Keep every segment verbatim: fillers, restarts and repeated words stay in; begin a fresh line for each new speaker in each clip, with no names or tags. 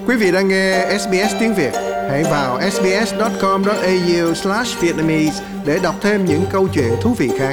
Quý vị đang nghe ét bê ét tiếng Việt. Hãy vào sbs chấm com chấm a u slash vietnamese để đọc thêm những câu chuyện thú vị khác.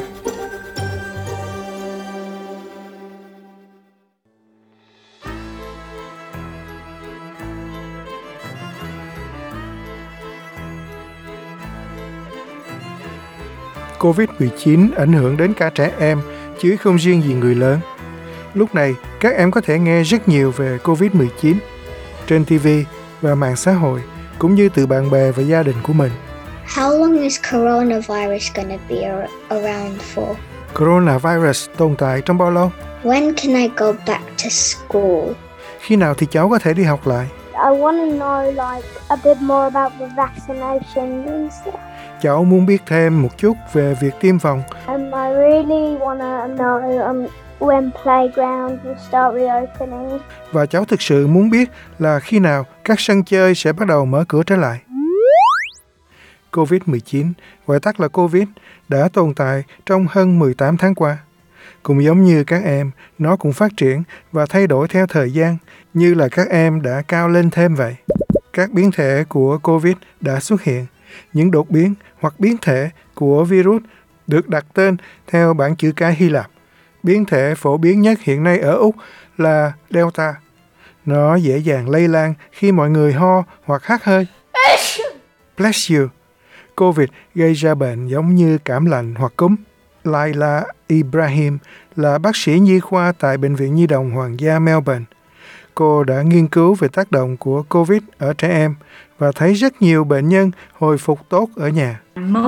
covid mười chín ảnh hưởng đến cả trẻ em, chứ không riêng gì người lớn. Lúc này, các em có thể nghe rất nhiều về covid mười chín trên ti vi và mạng xã hội, cũng như từ bạn bè và gia đình của mình.
How long is coronavirus gonna be around for?
Coronavirus tồn tại trong bao lâu?
When can I go back to school?
Khi nào thì cháu có thể đi học lại?
I want to know like a bit more about the vaccination and stuff.
Cháu muốn biết thêm một chút về việc tiêm phòng.
Um, I really want to know um, when playgrounds will start reopening.
Và cháu thực sự muốn biết là khi nào các sân chơi sẽ bắt đầu mở cửa trở lại. covid mười chín, gọi tắt là Covid, đã tồn tại trong hơn mười tám tháng qua. Cũng giống như các em, nó cũng phát triển và thay đổi theo thời gian, như là các em đã cao lên thêm vậy. Các biến thể của Covid đã xuất hiện. Những đột biến hoặc biến thể của virus được đặt tên theo bảng chữ cái Hy Lạp. Biến thể phổ biến nhất hiện nay ở Úc là Delta. Nó dễ dàng lây lan khi mọi người ho hoặc hắt hơi. Bless you. Covid gây ra bệnh giống như cảm lạnh hoặc cúm. Laila Ibrahim là bác sĩ nhi khoa tại Bệnh viện Nhi đồng Hoàng gia Melbourne. Cô đã nghiên cứu về tác động của Covid ở trẻ em và thấy rất nhiều bệnh nhân hồi phục tốt ở nhà.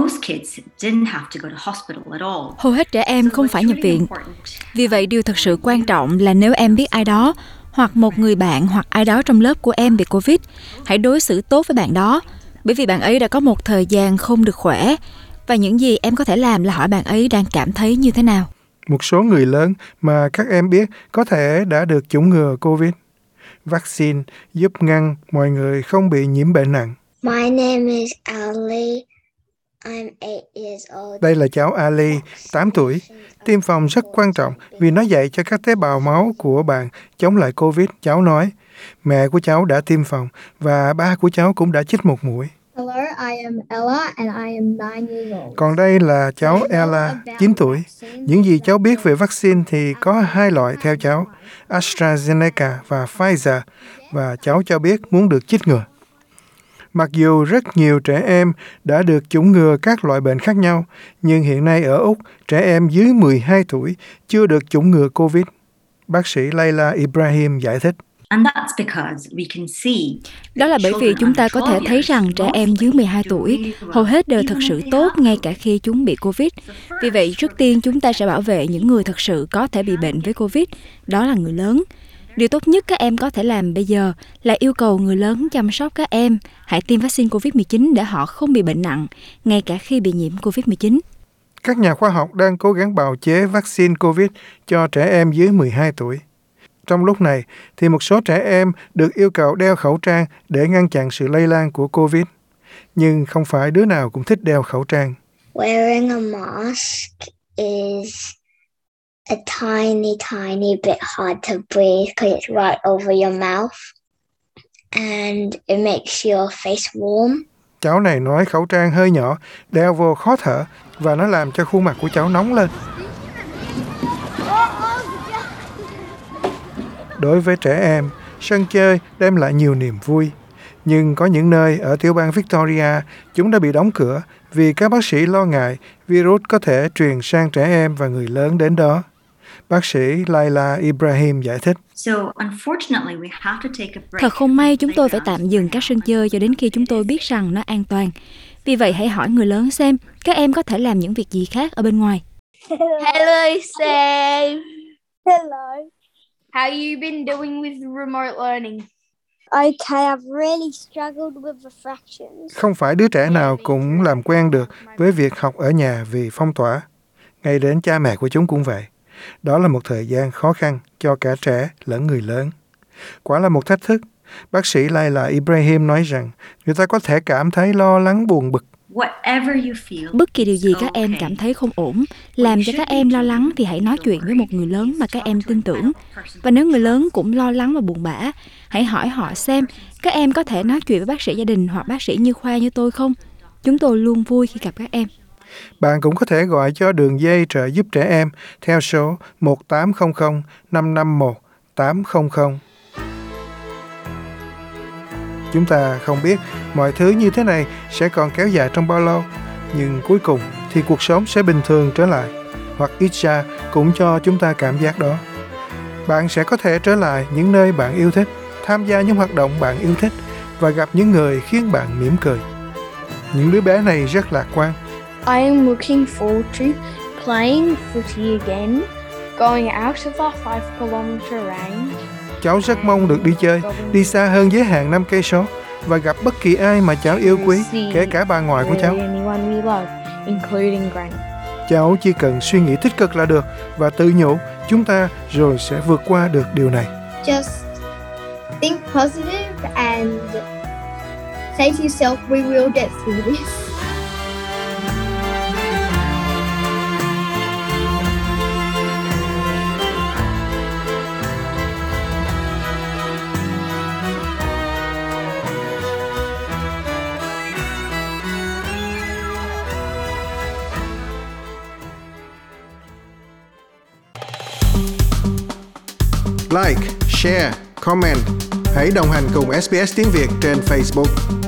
Hầu hết trẻ em không phải nhập viện. Vì vậy, điều thật sự quan trọng là nếu em biết ai đó, hoặc một người bạn hoặc ai đó trong lớp của em bị Covid, hãy đối xử tốt với bạn đó, bởi vì bạn ấy đã có một thời gian không được khỏe, và những gì em có thể làm là hỏi bạn ấy đang cảm thấy như thế nào.
Một số người lớn mà các em biết có thể đã được chủng ngừa Covid. Vaccine giúp ngăn mọi người không bị nhiễm bệnh nặng.
My name is Ali. I'm eight years old.
Đây là cháu Ali, tám tuổi. Tiêm phòng rất quan trọng vì nó dạy cho các tế bào máu của bạn chống lại Covid, cháu nói. Mẹ của cháu đã tiêm phòng và ba của cháu cũng đã chích một mũi.
Hello, I am Ella and I am nine years old.
Còn đây là cháu Ella, chín tuổi. Những gì cháu biết về vaccine thì có hai loại theo cháu, AstraZeneca và Pfizer, và cháu cho biết muốn được chích ngừa. Mặc dù rất nhiều trẻ em đã được chủng ngừa các loại bệnh khác nhau, nhưng hiện nay ở Úc, trẻ em dưới mười hai tuổi chưa được chủng ngừa Covid. Bác sĩ Laila Ibrahim giải thích.
Đó là bởi vì chúng ta có thể thấy rằng trẻ em dưới mười hai tuổi hầu hết đều thật sự tốt ngay cả khi chúng bị Covid. Vì vậy, trước tiên chúng ta sẽ bảo vệ những người thật sự có thể bị bệnh với Covid, đó là người lớn. Điều tốt nhất các em có thể làm bây giờ là yêu cầu người lớn chăm sóc các em. Hãy tiêm vaccine covid mười chín để họ không bị bệnh nặng, ngay cả khi bị nhiễm covid mười chín.
Các nhà khoa học đang cố gắng bào chế vaccine Covid cho trẻ em dưới mười hai tuổi. Trong lúc này, thì một số trẻ em được yêu cầu đeo khẩu trang để ngăn chặn sự lây lan của Covid. Nhưng không phải đứa nào cũng thích đeo khẩu trang.
Wearing a mask is a tiny, tiny bit hard to breathe because it's right over your mouth and it makes your face warm.
Cháu này nói khẩu trang hơi nhỏ, đeo vô khó thở và nó làm cho khuôn mặt của cháu nóng lên. Đối với trẻ em, sân chơi đem lại nhiều niềm vui. Nhưng có những nơi ở tiểu bang Victoria, chúng đã bị đóng cửa vì các bác sĩ lo ngại virus có thể truyền sang trẻ em và người lớn đến đó. Bác sĩ Laila Ibrahim giải thích.
Thật không may chúng tôi phải tạm dừng các sân chơi cho đến khi chúng tôi biết rằng nó an toàn. Vì vậy hãy hỏi người lớn xem các em có thể làm những việc gì khác ở bên ngoài.
Hello, Sam. Hello. How you been doing with remote learning? Okay, I've really struggled with the fractions.
Không phải đứa trẻ nào cũng làm quen được với việc học ở nhà vì phong tỏa. Ngay đến cha mẹ của chúng cũng vậy. Đó là một thời gian khó khăn cho cả trẻ lẫn người lớn. Quả là một thách thức. Bác sĩ Laila Ibrahim nói rằng người ta có thể cảm thấy lo lắng buồn bực
Bất kỳ điều gì các em cảm thấy không ổn, làm cho các em lo lắng thì hãy nói chuyện với một người lớn mà các em tin tưởng. Và nếu người lớn cũng lo lắng và buồn bã, hãy hỏi họ xem các em có thể nói chuyện với bác sĩ gia đình hoặc bác sĩ nhi khoa như tôi không? Chúng tôi luôn vui khi gặp các em.
Bạn cũng có thể gọi cho đường dây trợ giúp trẻ em theo số một tám không không năm năm một tám không không. Chúng ta không biết mọi thứ như thế này sẽ còn kéo dài trong bao lâu, nhưng cuối cùng thì cuộc sống sẽ bình thường trở lại, hoặc ít ra cũng cho chúng ta cảm giác đó. Bạn sẽ có thể trở lại những nơi bạn yêu thích, tham gia những hoạt động bạn yêu thích và gặp những người khiến bạn mỉm cười. Những đứa bé này rất lạc quan.
I am looking forward to playing footy again, going out of our five kilometer range.
Cháu rất mong được đi chơi, đi xa hơn giới hạn năm cây số và gặp bất kỳ ai mà cháu yêu quý, kể cả bà ngoại của cháu. Cháu chỉ cần suy nghĩ tích cực là được và tự nhủ chúng ta rồi sẽ vượt qua được điều này.
Just think positive and say to yourself, we will get through this.
Like, share, comment. Hãy đồng hành cùng ét bê ét Tiếng Việt trên Facebook.